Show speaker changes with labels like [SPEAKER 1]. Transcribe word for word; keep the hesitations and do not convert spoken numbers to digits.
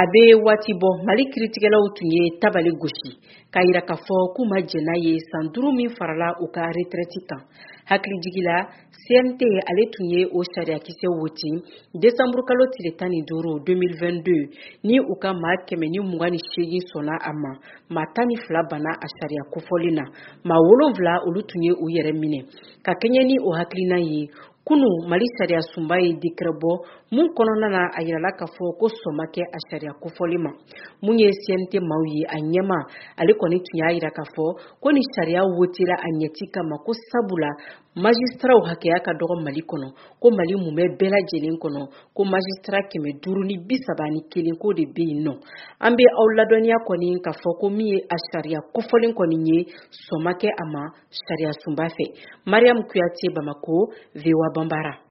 [SPEAKER 1] Abe wati bo Mali kiritigɛlaw tun ye tabali gosi k'a yira k'a fɔ k'u ma jɛn ye san duuru min farala u ka retraite kan. Hakili la C N T ale tun ye o sariya kisɛ woti décembre kalo tile tan ni duuru deux mille vingt-deux ni u ka maa kɛmɛ ni mugan ni seegin sɔnna a ma maa tan ni fila banna a sariya kofɔli na maa wolonwula olu tun ye u yɛrɛ minɛ ka kɛɲɛ ni o hakilina ye. Kunu Mali sariya sunba ye décret bɔ mun kɔnɔna na a yirala k'a fɔ ko sɔn ma kɛ a sariya kofɔli ma. Mun ye C N T maaw ye a ɲɛma ale kɔni tun y'a yira k'a fɔ ko ni sariya wotira a ɲɛti kama ko sabula magistraw hakɛya ka dɔgɔ Mali kɔnɔ ko Mali mun bɛ bɛɛ lajɛlen kɔnɔ ko magistrat kɛmɛ duuru ni bi saba ni kelen ko de bɛ yen nɔ. An bɛ aw ladɔnniya kɔni k'a fɔ ko min ye a sariya kofɔlen kɔni ye sɔn ma kɛ a ma sariya sunba fɛ. Mariam Kuyate, Bamako, V O A Bambara.